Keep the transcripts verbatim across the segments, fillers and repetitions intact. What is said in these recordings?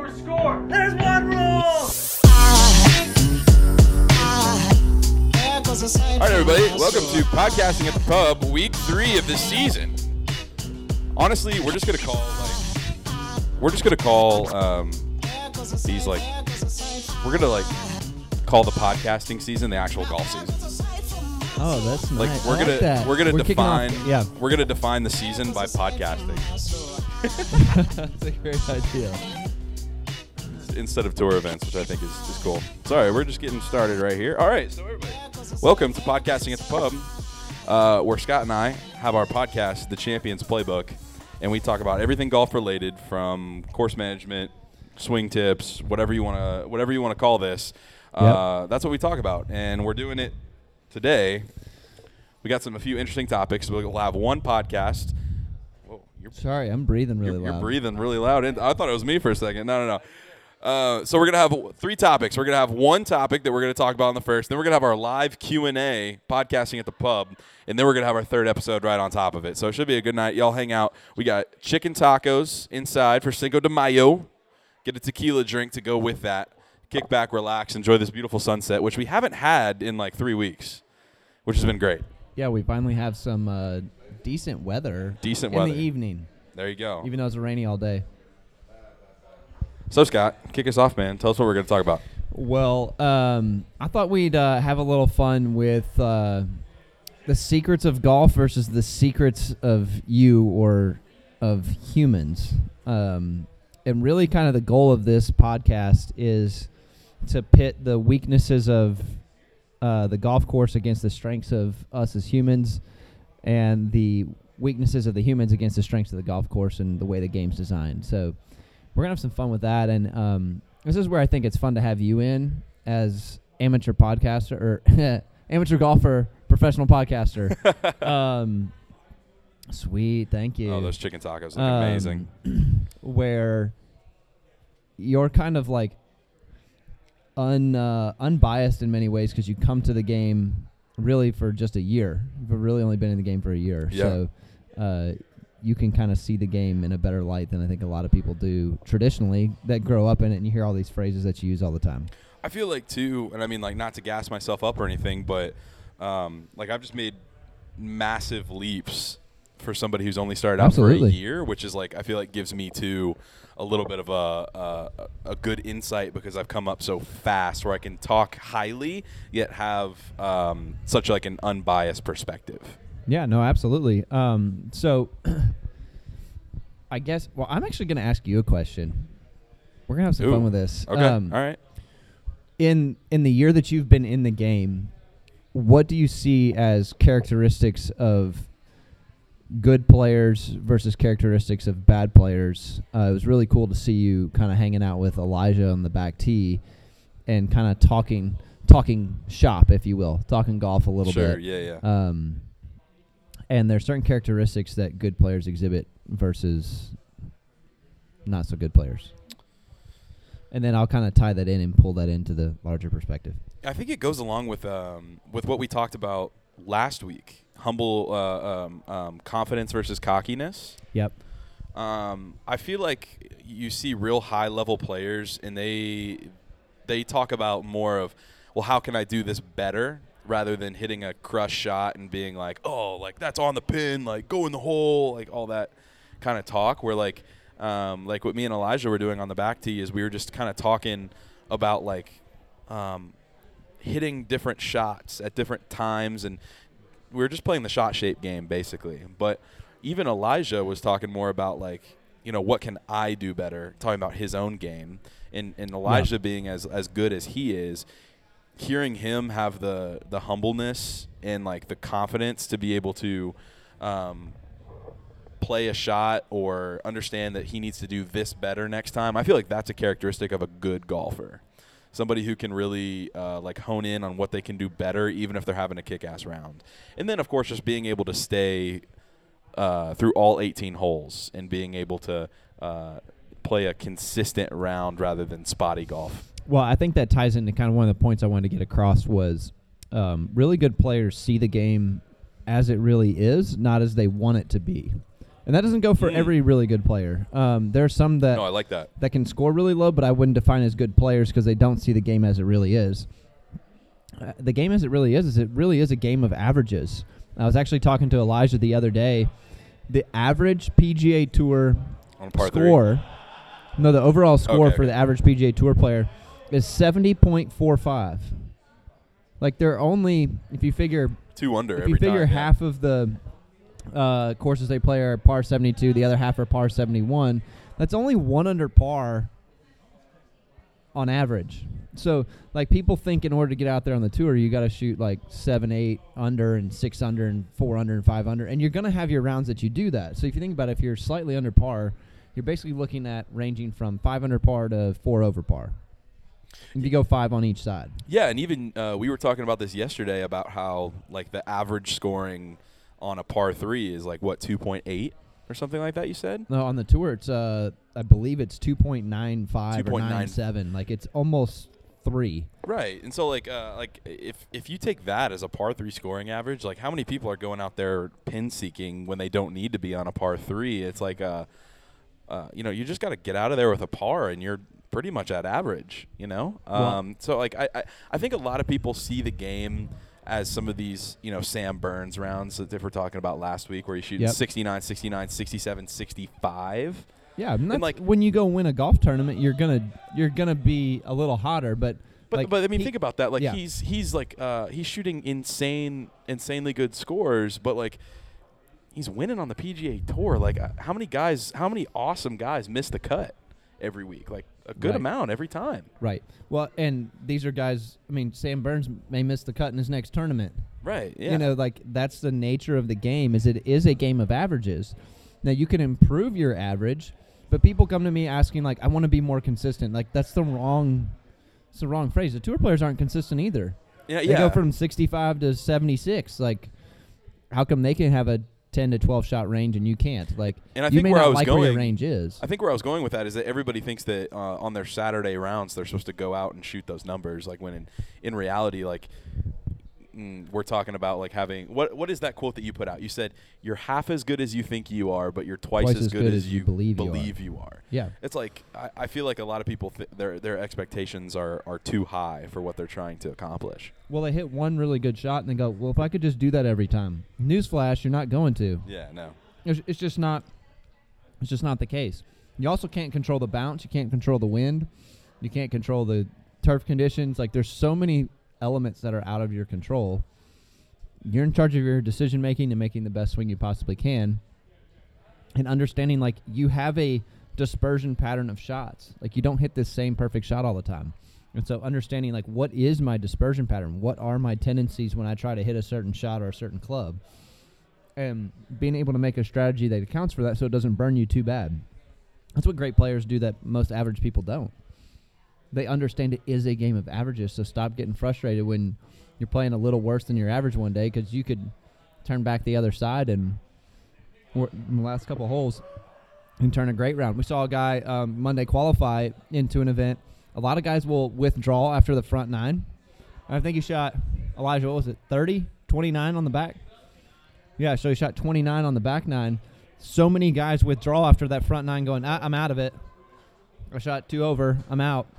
or score. There's one rule. All right, everybody. Welcome to Podcasting at the Pub, week three of this season. Honestly, we're just gonna call like we're just gonna call um, these like we're gonna like call the podcasting season the actual golf season. Oh, that's Like nice. we're I like gonna that. we're gonna We're kicking off- define yeah, we're gonna define the season by podcasting that's a great idea. instead of tour events, which I think is, is cool. Sorry, we're just getting started right here. All right, so everybody, welcome to Podcasting at the Pub, uh, where Scott and I have our podcast, The Champions Playbook, and we talk about everything golf related, from course management, swing tips, whatever you want to whatever you want to call this. Uh, Yep. That's what we talk about, and we're doing it today. We got some a few interesting topics. We'll have one podcast. Whoa, you're Sorry, I'm breathing really you're, you're loud. breathing really loud. And I thought it was me for a second. No, no, no. Uh, so we're going to have three topics. We're going to have one topic that we're going to talk about in the first. Then we're going to have our live Q and A, podcasting at the pub. And then we're going to have our third episode right on top of it. So it should be a good night. Y'all hang out. We got chicken tacos inside for Cinco de Mayo. Get a tequila drink to go with that. Kick back, relax, enjoy this beautiful sunset, which we haven't had in like three weeks, which has been great. Yeah, we finally have some uh, decent weather. Decent in weather. the evening, There you go. even though it's rainy all day. So, Scott, kick us off, man. Tell us what we're going to talk about. Well, um, I thought we'd uh, have a little fun with uh, the secrets of golf versus the secrets of you or of humans. Um, and really kind of the goal of this podcast is to pit the weaknesses of uh, the golf course against the strengths of us as humans, and the weaknesses of the humans against the strengths of the golf course and the way the game's designed. So we're going to have some fun with that. And um, this is where I think it's fun to have you in as amateur podcaster or amateur golfer, professional podcaster. um, sweet. Thank you. Oh, those chicken tacos look Um, amazing. Where you're kind of like un uh, unbiased in many ways because you come to the game really for just a year. You've really only been in the game for a year. Yeah. So uh, you can kind of see the game in a better light than I think a lot of people do traditionally that grow up in it, and you hear all these phrases that you use all the time. I feel like, too, and I mean, like, not to gas myself up or anything, but, um, like, I've just made massive leaps for somebody who's only started out for Absolutely. a year, which is, like, I feel like gives me, too, a little bit of a, a a good insight because I've come up so fast where I can talk highly yet have um, such, like, an unbiased perspective. Yeah, no, absolutely. Um, so I guess, well, I'm actually going to ask you a question. We're going to have some Ooh, fun with this. Okay, Um, all right. In in the year that you've been in the game, what do you see as characteristics of good players versus characteristics of bad players? Uh, it was really cool to see you kind of hanging out with Elijah on the back tee and kind of talking talking shop, if you will, talking golf a little Sure, bit. yeah, yeah. Um, and there's certain characteristics that good players exhibit versus not so good players. And then I'll kind of tie that in and pull that into the larger perspective. I think it goes along with um, with what we talked about last week. Humble uh, um, um, confidence versus cockiness. Yep. Um, I feel like you see real high-level players, and they they talk about more of, well, how can I do this better, rather than hitting a crush shot and being like, oh, like that's on the pin, like go in the hole, like all that kind of talk. Where like um, like what me and Elijah were doing on the back tee is we were just kind of talking about like um, hitting different shots at different times, and we were just playing the shot shape game basically. But even Elijah was talking more about like, you know, what can I do better, talking about his own game. And, and Elijah yeah. being as, as good as he is, hearing him have the, the humbleness and like the confidence to be able to um, play a shot or understand that he needs to do this better next time. I feel like that's a characteristic of a good golfer. Somebody who can really uh, like hone in on what they can do better, even if they're having a kick-ass round. And then, of course, just being able to stay uh, through all eighteen holes and being able to uh, play a consistent round rather than spotty golf. Well, I think that ties into kind of one of the points I wanted to get across was um, really good players see the game as it really is, not as they want it to be. And that doesn't go for Mm. every really good player. Um, there are some that No, I like that. that can score really low, but I wouldn't define as good players because they don't see the game as it really is. Uh, the game as it really is is it really is a game of averages. I was actually talking to Elijah the other day. The average P G A Tour On par score, no, the overall score Okay, for okay. the average P G A Tour player is seventy point four five. Like they're only, if you figure, three. Two under if every you figure time. yeah. half of the uh, courses they play are par seventy-two, the other half are par seventy-one. That's only one under par on average. So, like, people think in order to get out there on the tour, you got to shoot like seven, eight under, and six under, and four under, and five under, and you're going to have your rounds that you do that. So, if you think about it, if you're slightly under par, you're basically looking at ranging from five under par to four over par. If you go five on each side. Yeah, and even uh, we were talking about this yesterday about how like the average scoring on a par three is like what two point eight or something like that. You said No, on the tour, it's uh, I believe it's two point nine five or two point nine. nine seven. Like it's almost three. right, and so like uh, like if if you take that as a par three scoring average, like how many people are going out there pin seeking when they don't need to be on a par three? It's like uh, uh you know you just got to get out of there with a par and you're pretty much at average, you know. Um, Well, so like I, I I think a lot of people see the game as some of these, you know, Sam Burns rounds that they were talking about last week where you shoot Yep. sixty-nine, sixty-nine, sixty-seven, sixty-five. Yeah, and that's like- when you go win a golf tournament, you're gonna you're gonna be a little hotter, but But like, but I mean he- think about that. Like yeah. he's he's like uh, he's shooting insane insanely good scores, but like he's winning on the P G A Tour. Like uh, how many guys how many awesome guys miss the cut every week? Like a good Right. amount every time. right. Well, and these are guys. I mean, Sam Burns may miss the cut in his next tournament. Right. Yeah. You know, like that's the nature of the game. Is it is a game of averages. Now you can improve your average, but people come to me asking like, I want to be more consistent. Like that's the wrong, it's the wrong phrase. The tour players aren't consistent either. yeah, They yeah. go from sixty-five to seventy-six. Like, how come they can have a ten to twelve shot range and you can't? Like, And I you think may where I not was like where your going- range is. I think where I was going with that is that everybody thinks that uh, on their Saturday rounds they're supposed to go out and shoot those numbers. Like when in, in reality, like mm, we're talking about like having what what is that quote that you put out? You said you're half as good as you think you are, but you're twice, as, good, as you believe you are. believe you are. Yeah. It's like I, I feel like a lot of people th- their their expectations are are too high for what they're trying to accomplish. Well, they hit one really good shot and they go, well, if I could just do that every time. Newsflash, you're not going to. Yeah, no. It's, it's just not. It's just not the case. You also can't control the bounce. You can't control the wind. You can't control the turf conditions. Like there's so many elements that are out of your control. You're in charge of your decision making and making the best swing you possibly can. And understanding like you have a dispersion pattern of shots. Like you don't hit this same perfect shot all the time. And so understanding like what is my dispersion pattern? What are my tendencies when I try to hit a certain shot or a certain club? And being able to make a strategy that accounts for that so it doesn't burn you too bad. That's what great players do that most average people don't. They understand it is a game of averages, so stop getting frustrated when you're playing a little worse than your average one day because you could turn back the other side and or in the last couple of holes and turn a great round. We saw a guy um, Monday qualify into an event. A lot of guys will withdraw after the front nine. I think he shot, Elijah, what was it, thirty, twenty-nine on the back? Yeah, so he shot twenty-nine on the back nine. So many guys withdraw after that front nine going, ah, I'm out of it. I shot two over. I'm out.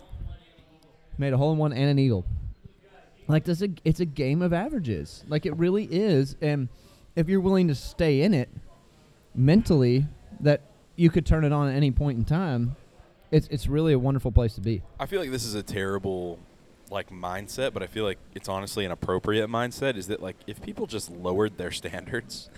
Made a hole in one and an eagle. Like, this, a, it's a game of averages. Like, it really is. And if you're willing to stay in it mentally, that you could turn it on at any point in time, it's it's really a wonderful place to be. I feel like this is a terrible like mindset, but I feel like it's honestly an appropriate mindset. Is that like if people just lowered their standards,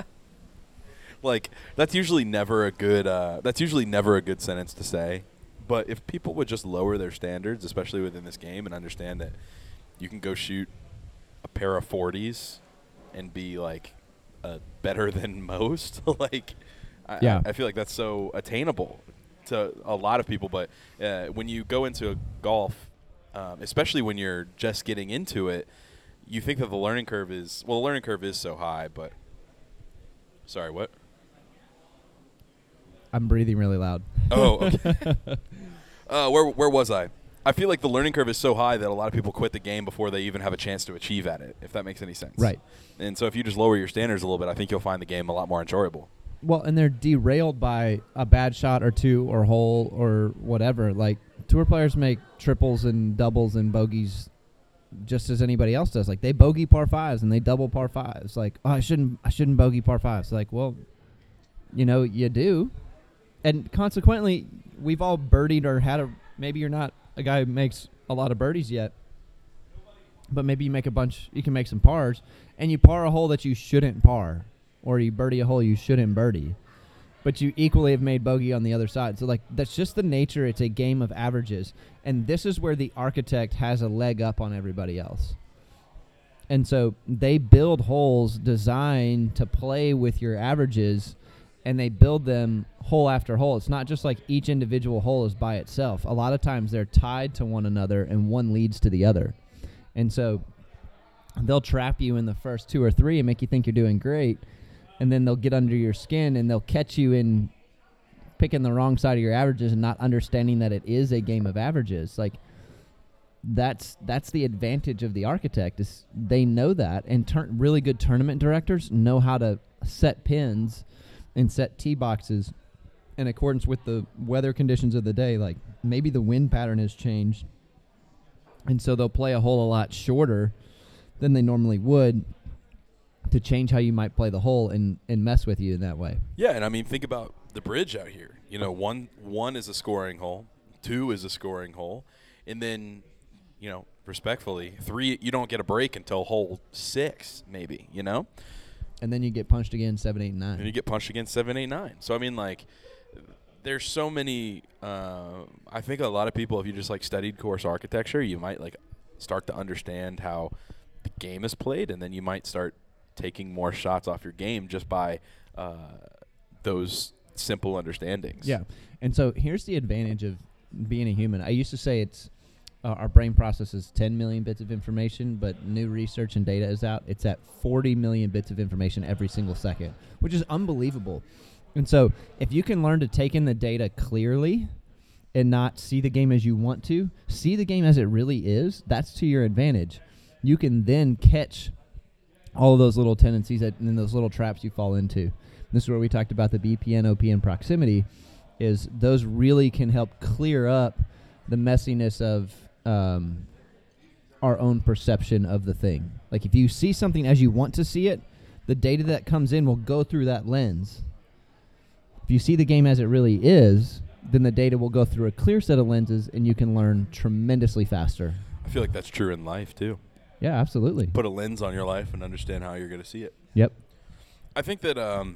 like that's usually never a good uh, that's usually never a good sentence to say. But if people would just lower their standards, especially within this game, and understand that you can go shoot a pair of forties and be like uh, better than most, like I, Yeah. I, I feel like that's so attainable to a lot of people. But uh, when you go into golf, um, especially when you're just getting into it, you think that the learning curve is well, the learning curve is so high. But sorry, what? I'm breathing really loud. Oh, okay. uh, where where was I? I feel like the learning curve is so high that a lot of people quit the game before they even have a chance to achieve at it, if that makes any sense. Right. And so if you just lower your standards a little bit, I think you'll find the game a lot more enjoyable. Well, and they're derailed by a bad shot or two or hole or whatever. Like, tour players make triples and doubles and bogeys just as anybody else does. Like, they bogey par fives and they double par fives. Like, oh, I shouldn't I shouldn't bogey par fives. Like, well, you know, you do. And consequently, we've all birdied or had a – maybe you're not a guy who makes a lot of birdies yet, but maybe you make a bunch – you can make some pars, and you par a hole that you shouldn't par. Or you birdie a hole you shouldn't birdie. But you equally have made bogey on the other side. So, like, that's just the nature. It's a game of averages. And this is where the architect has a leg up on everybody else. And so they build holes designed to play with your averages, and they build them hole after hole. It's not just like each individual hole is by itself. A lot of times they're tied to one another, and one leads to the other. And so they'll trap you in the first two or three and make you think you're doing great. And then they'll get under your skin and they'll catch you in picking the wrong side of your averages and not understanding that it is a game of averages. Like, that's that's the advantage of the architect, is they know that, and tur- really good tournament directors know how to set pins and set tee boxes in accordance with the weather conditions of the day. Like, maybe the wind pattern has changed, and so they'll play a hole a lot shorter than they normally would to change how you might play the hole and, and mess with you in that way. Yeah, and I mean, think about the bridge out here. You know, one one is a scoring hole, two is a scoring hole, and then, you know, respectfully, three, you don't get a break until hole six, maybe, you know? And then you get punched again, seven, eight, nine. And you get punched again, seven, eight, nine. So, I mean, like, there's so many, uh, I think a lot of people, if you just, like, studied course architecture, you might, like, start to understand how the game is played, and then you might start taking more shots off your game just by uh, those simple understandings. Yeah. And so here's the advantage of being a human. I used to say it's uh, our brain processes ten million bits of information, but new research and data is out. It's at forty million bits of information every single second, which is unbelievable. And so if you can learn to take in the data clearly and not see the game as you want to, see the game as it really is, that's to your advantage. You can then catch all of those little tendencies that, and those little traps you fall into. This is where we talked about the B P N, O P N proximity, is those really can help clear up the messiness of um, our own perception of the thing. Like, if you see something as you want to see it, the data that comes in will go through that lens. If you see the game as it really is, then the data will go through a clear set of lenses, and you can learn tremendously faster. I feel like that's true in life, too. Yeah, absolutely. Put a lens on your life and understand how you're going to see it. Yep. I think that um,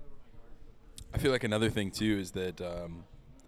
I feel like another thing, too, is that um,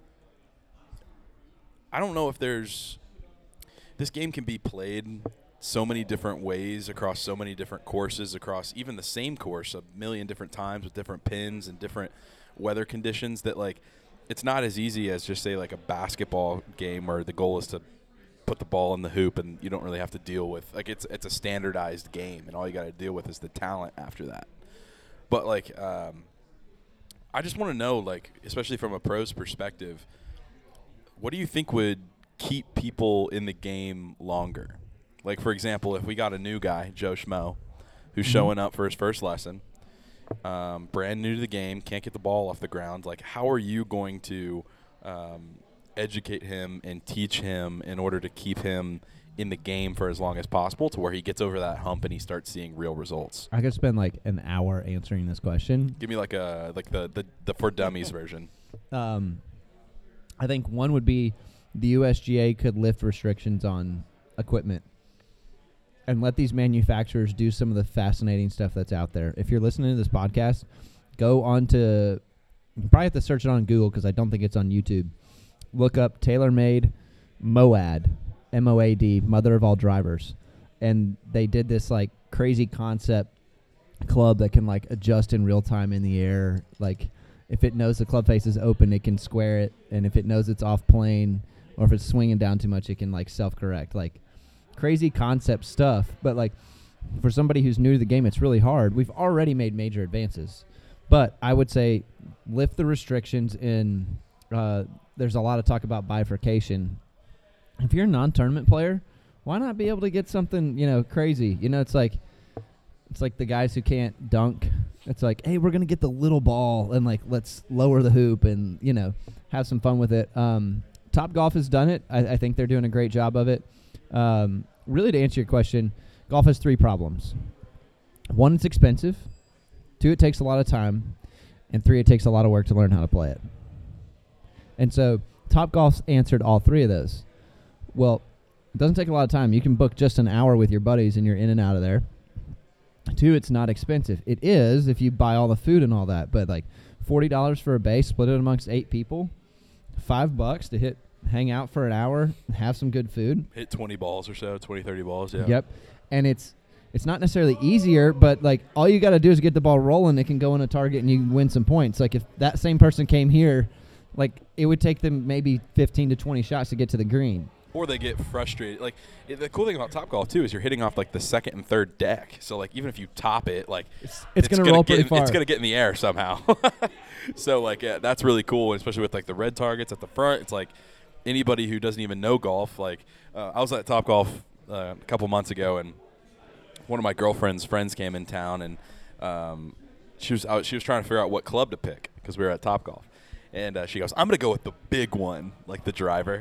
I don't know if there's – this game can be played so many different ways across so many different courses, across even the same course a million different times with different pins and different weather conditions, that, like, it's not as easy as just, say, like a basketball game where the goal is to – put the ball in the hoop and you don't really have to deal with, like, it's it's a standardized game and all you got to deal with is the talent after that. But, like, um, I just want to know, like, especially from a pro's perspective, what do you think would keep people in the game longer? Like, for example, if we got a new guy, Joe Schmo, who's mm-hmm. showing up for his first lesson, um, brand new to the game, can't get the ball off the ground, like, how are you going to um, educate him and teach him in order to keep him in the game for as long as possible to where he gets over that hump and he starts seeing real results? I could spend like an hour answering this question. Give me like a like the the, the for dummies version. Um, I think one would be the U S G A could lift restrictions on equipment and let these manufacturers do some of the fascinating stuff that's out there. If you're listening to this podcast, go on to, you probably have to search it on Google because I don't think it's on YouTube. Look up TaylorMade MOAD, M O A D, Mother of All Drivers. And they did this like crazy concept club that can like adjust in real time in the air. Like if it knows the club face is open, it can square it. And if it knows it's off plane or if it's swinging down too much, it can like self-correct. Like crazy concept stuff. But like for somebody who's new to the game, it's really hard. We've already made major advances. But I would say lift the restrictions in uh, – there's a lot of talk about bifurcation. If you're a non-tournament player, why not be able to get something, you know, crazy? You know, it's like It's like the guys who can't dunk. It's like, hey, we're gonna get the little ball and like let's lower the hoop and you know have some fun with it. Um, Topgolf has done it. I, I think they're doing a great job of it. Um, really, to answer your question, golf has three problems. One, it's expensive. Two, it takes a lot of time. And three, it takes a lot of work to learn how to play it. And so Topgolf's answered all three of those. Well, it doesn't take a lot of time. You can book just an hour with your buddies and you're in and out of there. Two, it's not expensive. It is if you buy all the food and all that. But like forty dollars for a base, split it amongst eight people. Five bucks to hit, hang out for an hour, have some good food. Hit twenty balls or so, twenty, thirty balls, yeah. Yep. And it's it's not necessarily easier, but like all you got to do is get the ball rolling. It can go in a target and you can win some points. Like if that same person came here, like it would take them maybe fifteen to twenty shots to get to the green. Or they get frustrated. Like it, the cool thing about Topgolf too is you're hitting off like the second and third deck. So like even if you top it, like it's, it's, it's going to roll pretty in, far. It's going to get in the air somehow. So like yeah, that's really cool, especially with like the red targets at the front. It's like anybody who doesn't even know golf. Like uh, I was at Topgolf uh, a couple months ago, and one of my girlfriend's friends came in town, and um, she was I was, she was trying to figure out what club to pick because we were at Topgolf. And uh, she goes, I'm going to go with the big one, like the driver.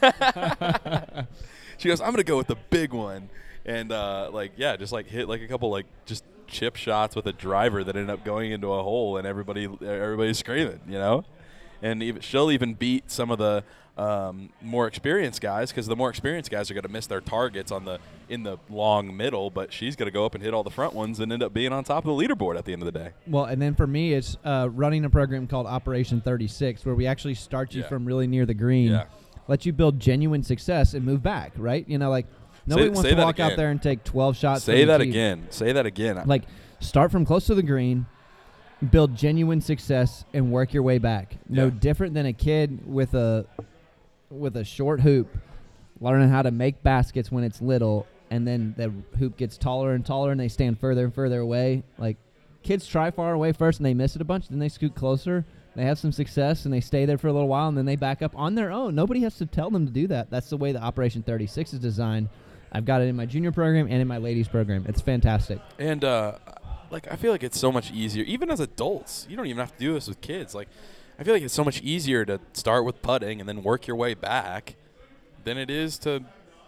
She goes, I'm going to go with the big one. And, uh, like, yeah, just, like, hit, like, a couple, like, just chip shots with a driver that ended up going into a hole, and everybody everybody's screaming, you know? And even, she'll even beat some of the um, more experienced guys because the more experienced guys are going to miss their targets on the in the long middle, but she's going to go up and hit all the front ones and end up being on top of the leaderboard at the end of the day. Well, and then for me, it's uh, running a program called Operation thirty-six where we actually start you yeah. from really near the green, yeah. let you build genuine success and move back, right? You know, like nobody say, wants say to walk again. out there and take twelve shots. Say that tee. again. Say that again. Like start from close to the green, build genuine success, and work your way back. No Yeah. different than a kid with a with a short hoop learning how to make baskets when it's little, and then the hoop gets taller and taller and they stand further and further away. Like kids try far away first and they miss it a bunch, then they scoot closer, they have some success and they stay there for a little while and then they back up on their own. Nobody has to tell them to do that. That's the way the Operation thirty-six is designed. I've got it in my junior program and in my ladies program. It's fantastic. And uh, like I feel like it's so much easier, even as adults. You don't even have to do this with kids. Like I feel like it's so much easier to start with putting and then work your way back than it is to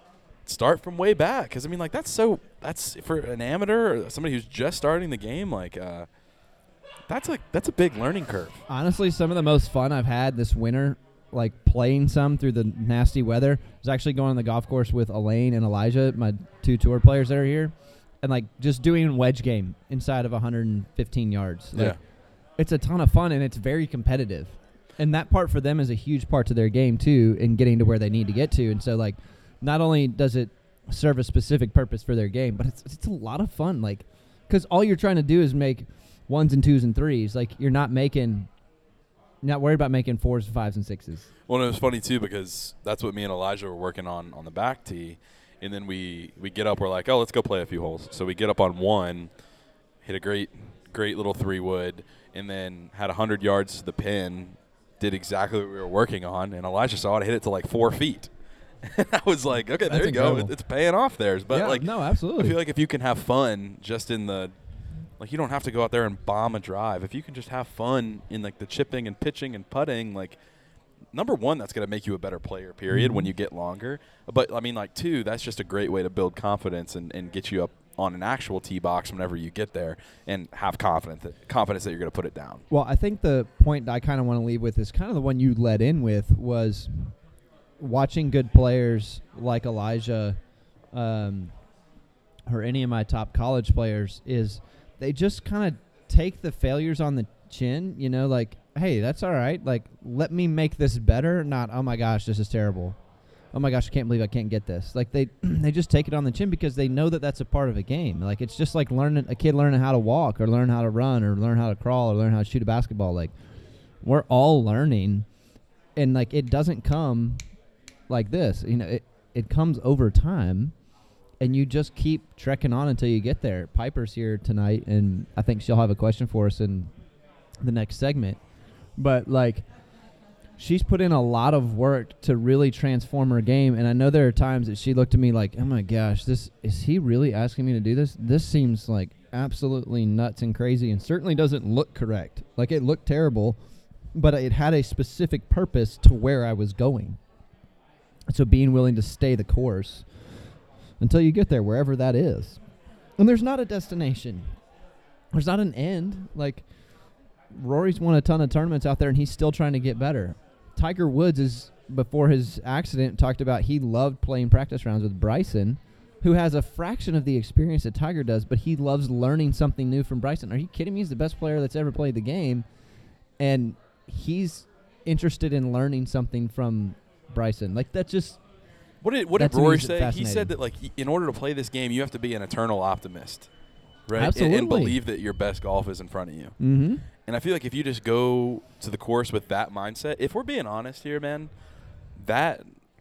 start from way back. Because I mean, like that's so that's for an amateur or somebody who's just starting the game. Like uh, that's a that's a big learning curve. Honestly, some of the most fun I've had this winter, like playing some through the nasty weather, was actually going on the golf course with Elaine and Elijah, my two tour players that are here, and like just doing wedge game inside of one hundred fifteen yards. Like, yeah. It's a ton of fun, and it's very competitive. And that part for them is a huge part to their game, too, in getting to where they need to get to. And so, like, not only does it serve a specific purpose for their game, but it's it's a lot of fun. Like, because all you're trying to do is make ones and twos and threes. Like, you're not making – not worried about making fours, fives, and sixes. Well, and it was funny, too, because that's what me and Elijah were working on on the back tee. And then we, we get up. We're like, oh, let's go play a few holes. So we get up on one, hit a great, great little three-wood, and then had one hundred yards to the pin, did exactly what we were working on, and Elijah saw it, hit it to like four feet. And I was like, okay, That's there you incredible. go. It's paying off there. But yeah, like, no, absolutely. I feel like if you can have fun just in the – like you don't have to go out there and bomb a drive. If you can just have fun in like the chipping and pitching and putting, like number one, that's going to make you a better player, period, Mm-hmm. when you get longer. But, I mean, like two, that's just a great way to build confidence and, and get you up on an actual tee box whenever you get there and have confidence that, confidence that you're going to put it down. Well, I think the point I kind of want to leave with is kind of the one you led in with was watching good players like Elijah um, or any of my top college players is they just kind of take the failures on the chin, you know, like, hey, that's all right. Like, let me make this better, not, oh, my gosh, this is terrible. Oh, my gosh, I can't believe I can't get this. Like, they they just take it on the chin because they know that that's a part of a game. Like, it's just like learning a kid learning how to walk or learn how to run or learn how to crawl or learn how to shoot a basketball. Like, we're all learning, and, like, it doesn't come like this. You know, it, it comes over time, and you just keep trekking on until you get there. Piper's here tonight, and I think she'll have a question for us in the next segment. But, like, she's put in a lot of work to really transform her game, and I know there are times that she looked at me like, oh my gosh, this is he really asking me to do this? This seems like absolutely nuts and crazy and certainly doesn't look correct. Like, it looked terrible, but it had a specific purpose to where I was going. So being willing to stay the course until you get there, wherever that is. And there's not a destination. There's not an end. Like, Rory's won a ton of tournaments out there, and he's still trying to get better. Tiger Woods is, before his accident, talked about he loved playing practice rounds with Bryson, who has a fraction of the experience that Tiger does, but he loves learning something new from Bryson. Are you kidding me? He's the best player that's ever played the game, and he's interested in learning something from Bryson. Like, that's just... What did, what did Rory say? He said that, like, in order to play this game, you have to be an eternal optimist, right? Absolutely. And, and believe that your best golf is in front of you. Mm-hmm. And I feel like if you just go to the course with that mindset, if we're being honest here, man, that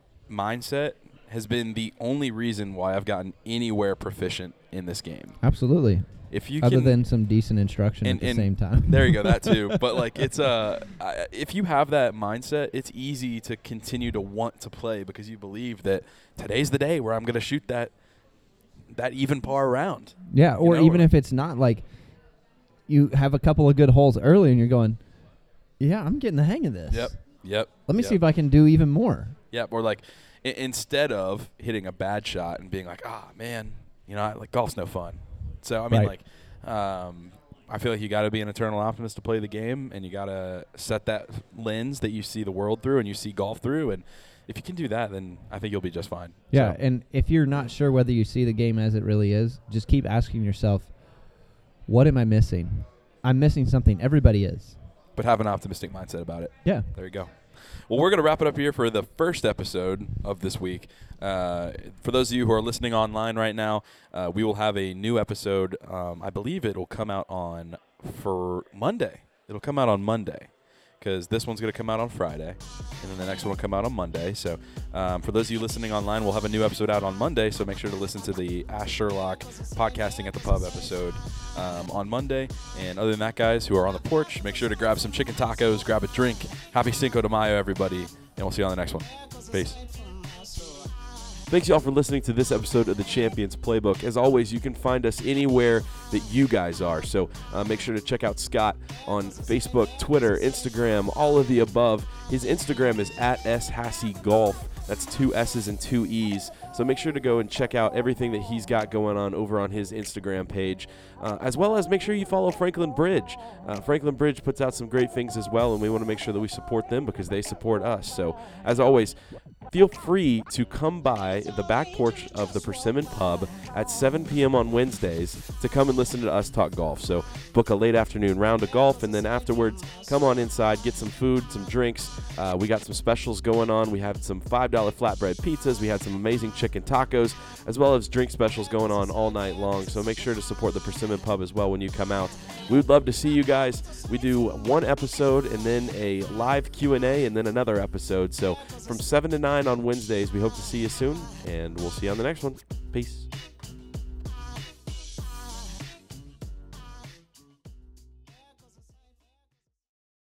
mindset has been the only reason why I've gotten anywhere proficient in this game. Absolutely. If you Other can, than some decent instruction and, at the and same time. There you go, that too. But, like, it's uh, I, if you have that mindset, it's easy to continue to want to play because you believe that today's the day where I'm going to shoot that that even par round. Yeah, or know, even or if it's not, like, you have a couple of good holes early and you're going, yeah, I'm getting the hang of this. Yep, yep. Let me yep. see if I can do even more. Yep, or, like, I- instead of hitting a bad shot and being like, ah, man, you know, like, golf's no fun. So, I mean, Right. like, um, I feel like you got to be an eternal optimist to play the game, and you got to set that lens that you see the world through and you see golf through. And if you can do that, then I think you'll be just fine. Yeah, So, and if you're not sure whether you see the game as it really is, just keep asking yourself, what am I missing? I'm missing something. Everybody is. but have an optimistic mindset about it. Yeah. There you go. Well, we're going to wrap it up here for the first episode of this week. Uh, for those of you who are listening online right now, uh, we will have a new episode. Um, I believe it will come out on for Monday. It'll come out on Monday because this one's going to come out on Friday, and then the next one will come out on Monday. So um, for those of you listening online, we'll have a new episode out on Monday, so make sure to listen to the Ask Sherlock Podcasting at the Pub episode um, on Monday. And other than that, guys who are on the porch, make sure to grab some chicken tacos, grab a drink. Happy Cinco de Mayo, everybody, and we'll see you on the next one. Peace. Thanks, y'all, for listening to this episode of the Champions Playbook. As always, you can find us anywhere that you guys are. So uh, make sure to check out Scott on Facebook, Twitter, Instagram, all of the above. His Instagram is at S Hassey Golf. That's two S's and two E's. So make sure to go and check out everything that he's got going on over on his Instagram page, uh, as well as make sure you follow Franklin Bridge. Uh, Franklin Bridge puts out some great things as well, and we want to make sure that we support them because they support us. So as always, feel free to come by the back porch of the Persimmon Pub at seven p.m. on Wednesdays to come and listen to us talk golf. So book a late afternoon round of golf, and then afterwards, come on inside, get some food, some drinks. Uh, we got some specials going on. We have some five dollar flatbread pizzas. We had some amazing chicken tacos, as well as drink specials going on all night long. So make sure to support the Persimmon Pub as well when you come out. We would love to see you guys. We do one episode and then a live Q and A and then another episode. So from seven to nine on Wednesdays, we hope to see you soon, and we'll see you on the next one. Peace.